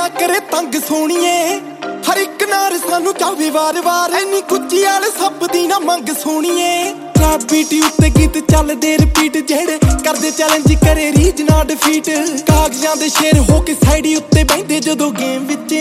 ਨਾ ਕਰੇ ਤੰਗ ਸੋਣੀਏ, ਹਰ ਇੱਕ ਨਾਰ ਸਾਨੂੰ ਚਾਵੇ ਵਾਰ-ਵਾਰ, ਐਨੀ ਕੁੱਚੀ ਵਾਲੇ ਸੱਪ ਦੀ ਨਾ ਮੰਗ ਸੋਣੀਏ। ਟਰੈਪ ਬੀਟ ਉੱਤੇ ਗੀਤ ਚੱਲਦੇ ਰਿਪੀਟ, ਜਿਹੜੇ ਕਰਦੇ ਚੈਲੰਜ ਕਰੇ ਰੀਜ ਨਾ ਡਿਫੀਟ। ਕਾਗਜ਼ਾਂ ਦੇ ਸ਼ੇਰ ਹੋ ਕੇ ਸਾਈਡ ਉੱਤੇ ਬਹਿੰਦੇ ਜਦੋਂ ਗੇਮ ਵਿੱਚ